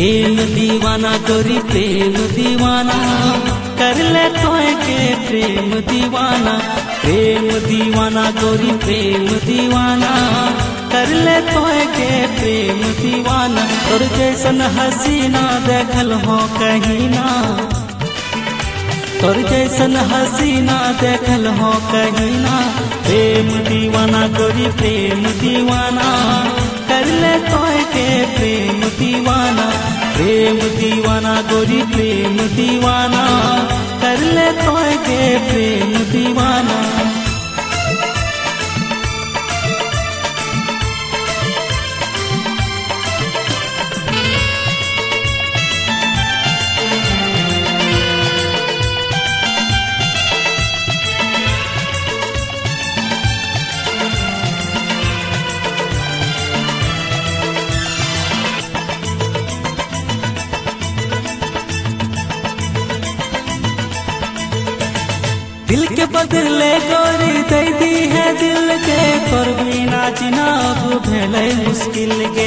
प्रेम दीवाना गोरी प्रेम दीवाना कर ले तोय के प्रेम दीवाना। प्रेम दीवाना गोरी प्रेम दीवाना कर ले तोय के प्रेम दीवाना। तोर जैसन हसीना देखल हो कहीं ना, तोर जैसन हसीना देखल हो कहीं ना। प्रेम दीवाना गोरी प्रेम दीवाना कर ले तोय के प्रेम दीवाना। प्रेम दीवाना गोरी प्रेम दीवाना कर ले तोय के प्रेम दीवाना। दिल के बदले गोरी दे दी है दिल के, तोर बिना जीना अब भेलै मुश्किल के।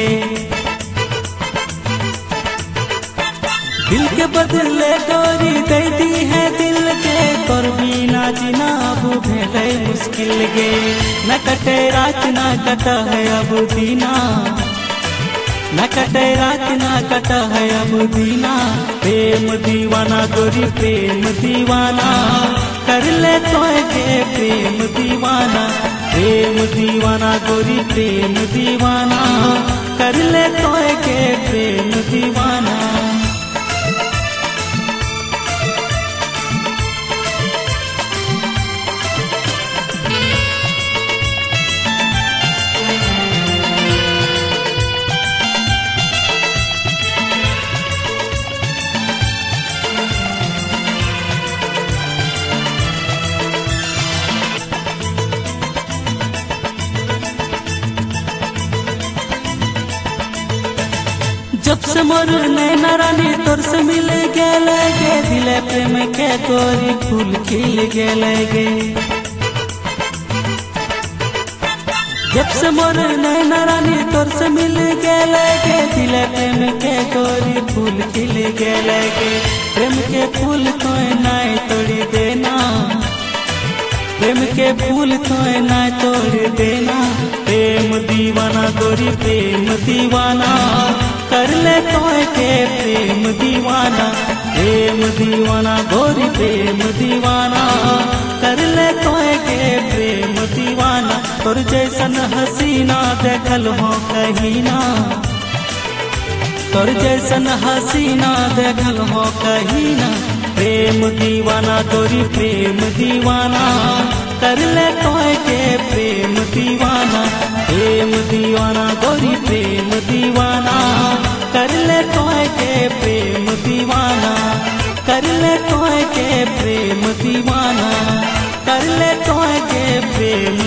दिल के बदले गोरी दे दी है दिल के, तोर बिना जीना अब भेलै मुश्किल के। न कटे रात न कटा है अब दीना, न कटे रात न कटा है अब दीना। प्रेम दीवाना गोरी प्रेम दीवाना कर ले तोय के प्रेम दीवाना। प्रेम दीवाना गोरी प्रेम दीवाना कर ले तोय के प्रेम दीवाना। जब से मोर नैना रानी तोर से मिल गेल गे, दिले प्रेम के गोरी फूल खिल गेल गे। जब से मोर नैना रानी तोर से मिल गेल गे, दिले प्रेम के गोरी फूल खिल गेल गे। प्रेम के फूल तोय नाय तोड़ी देना, प्रेम के फूल तोय नाय तोड़ देना। प्रेम दीवाना गोरी प्रेम दीवाना कर ले तोय के प्रेम दीवाना। प्रेम दीवाना गोरी प्रेम दीवाना कर ले तोय के प्रेम दीवाना। तोर जैसन हसीना देखल हो कहीं ना, तोर जैसन हसीना देखल हो कहीं ना। प्रेम दीवाना गोरी प्रेम दीवाना कर ले तोय के प्रेम दीवाना। प्रेम दीवाना गोरी प्रेम दीवाना कर ले तोय के प्रेम दीवाना। कर ले तोय के प्रेम दीवाना, कर ले तोय के प्रेम